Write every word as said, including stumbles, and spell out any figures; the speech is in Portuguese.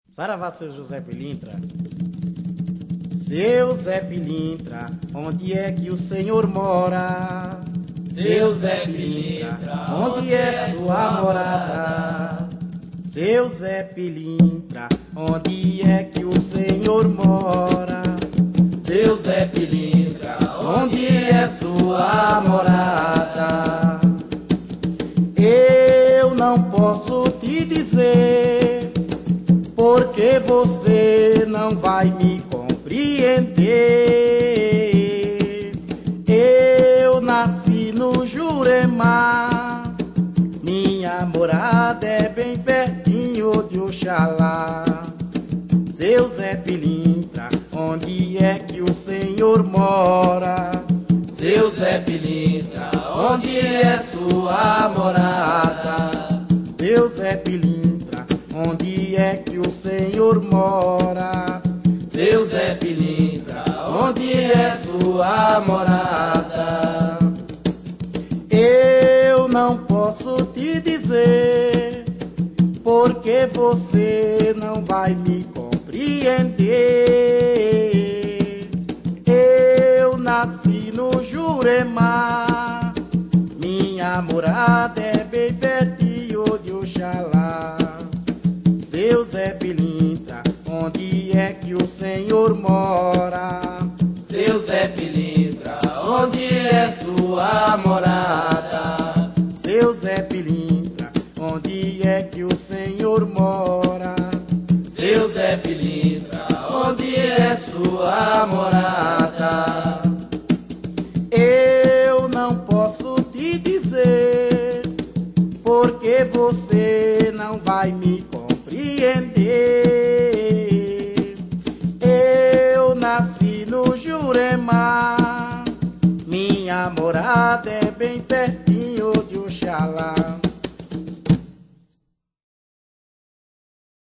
Saravá, seu José Pilintra. Seu Zé Pilintra, onde é que o senhor mora? Seu Zé Pilintra, onde é sua morada? Seu Zé Pilintra, onde é que o senhor mora? Seu Zé Pilintra, onde é sua morada? Eu não posso te dizer, porque você não vai me compreender. Eu nasci no Jurema, minha morada é bem pertinho de Oxalá. Seu Zé Pilintra, onde é que o senhor mora? Seu Zé Pilintra, onde é sua morada? Seu Zé Pilintra, onde é que o senhor mora? Seu Zé Pilintra, onde é sua morada? Eu não posso te dizer, porque você não vai me compreender. Eu nasci no Jurema, minha morada é bem pertinho de Oxalá. Seu Zé Pilintra, onde é que o senhor mora? Seu Zé Pilintra, onde é sua morada? Seu Zé Pilintra, onde é que o senhor mora? Seu Zé Pilintra, onde é sua morada? Eu não posso te dizer, porque você não vai me compreender. Eu nasci no Jurema, minha morada é bem pertinho de Oxalá.